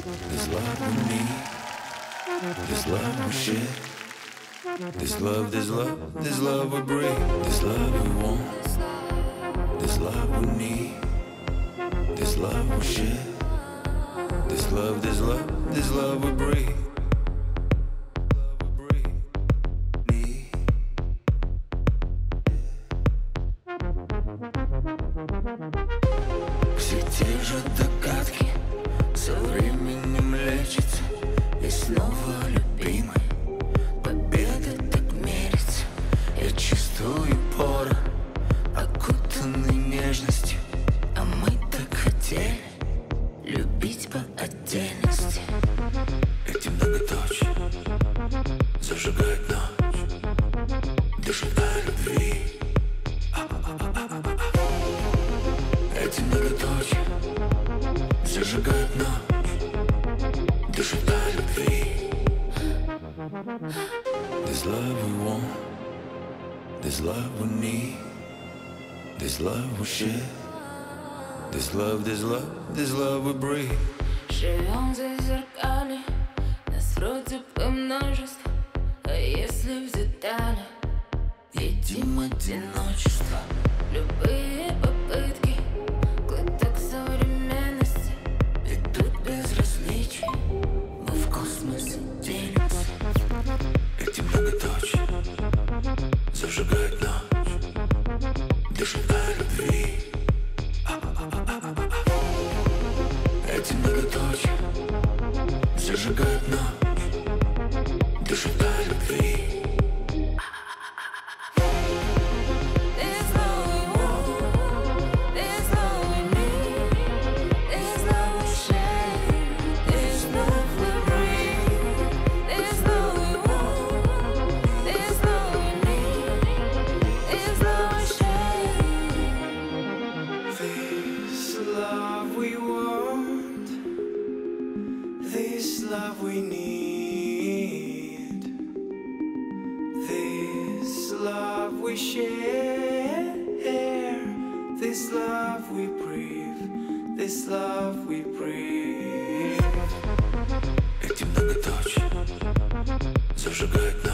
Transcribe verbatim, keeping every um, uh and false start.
This love we need, this love we share. This love, this love, this love we breathe. This love we want, this love we need. This love we share. This love, this love, this love we breathe. Все те же догадки со временем лечатся. И снова любимый, победа так мерится. Я чувствую порох, окутанный нежностью. А мы так хотели любить по отдельности. Эти многоточия зажигают ночь, дышат о любви. Эти многоточия зажигают ночь, дышат о любви. This love we want, this love we need. This love we share. This love, this love, this love we breathe. Живем за зеркали, нас вроде бы множество. А если в деталях видим одиночество. Любые попытки глоток современности ведут безразличий. Мы в космосе делимся. Эти многоточия зажигают ночь, дышат о любви. Эти многоточия зажигают ночь, дышат о любви. This love we want, this love we need, this love we share, this love we breathe. This love we want, this love we need, this love we share. This love we want, this love we need, this love we share, this love we breathe, this love we breathe. Эти многоточия зажигают ночь.